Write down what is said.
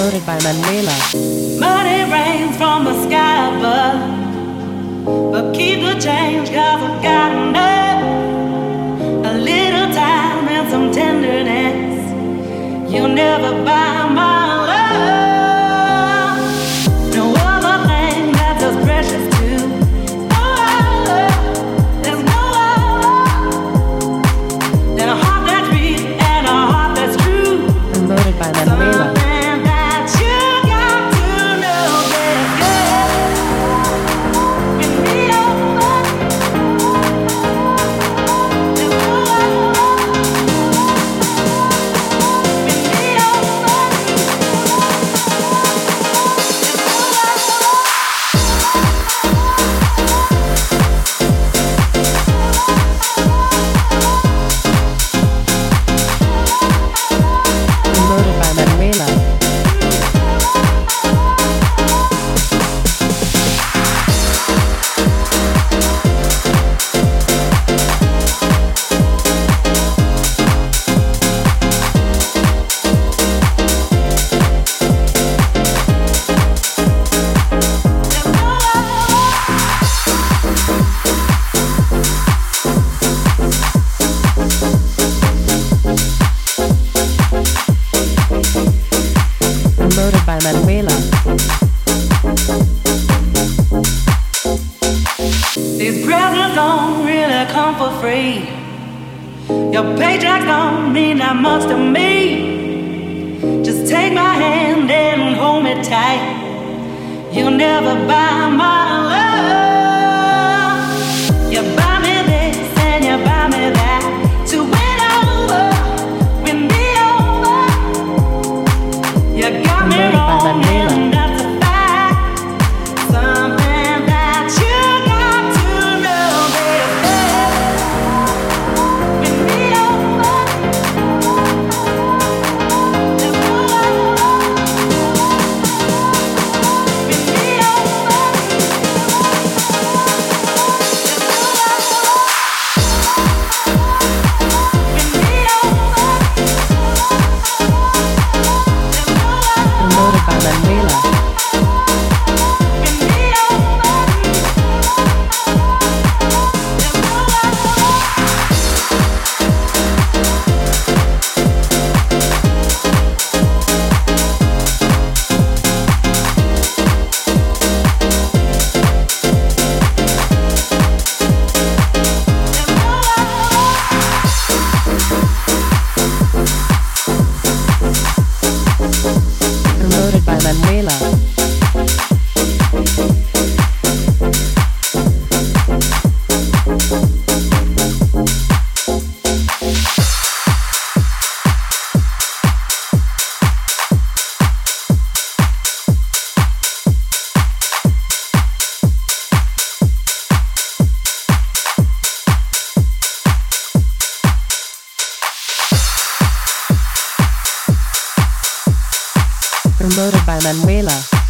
Promoted by Manuela. Money rains from the sky above, but keep the change 'cause I've got enough. A little time and some tenderness, you'll never buy my love. No other thing that's as precious to. There's no other than a heart that's real and a heart that's true. Promoted by Manuela. Promoted by Manuela. These presents don't really come for free. Your paychecks don't mean that much to me. Just take my hand and hold me tight. You'll never buy my love. You buy me this and you buy me that. To win over, win me over. You got me wrong and that's a fact. Something that you got to know, baby. Win me over. There's no other. Win me over. Promoted by Manuela. Promoted by Manuela. Promoted by Manuela.